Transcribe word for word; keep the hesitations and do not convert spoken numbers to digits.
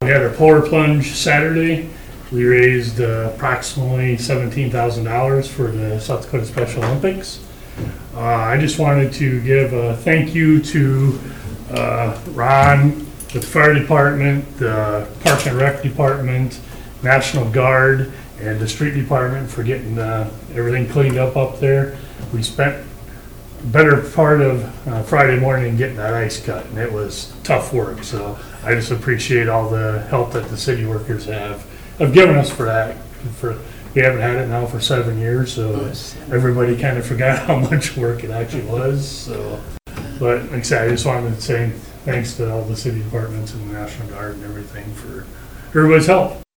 We had our polar plunge Saturday. We raised uh, approximately seventeen thousand dollars for the South Dakota Special Olympics. Uh, I just wanted to give a thank you to uh, Ron with the fire department, the Park and Rec department, National Guard, and the street department for getting uh, everything cleaned up up there. We spent a better part of uh, Friday morning getting that ice cut, and it was tough work. So I just appreciate all the help that the city workers have have given us for that. For we haven't had it now for seven years, so everybody kind of forgot how much work it actually was. So, but like I said, I just wanted to say thanks to all the city departments and the National Guard and everything for everybody's help.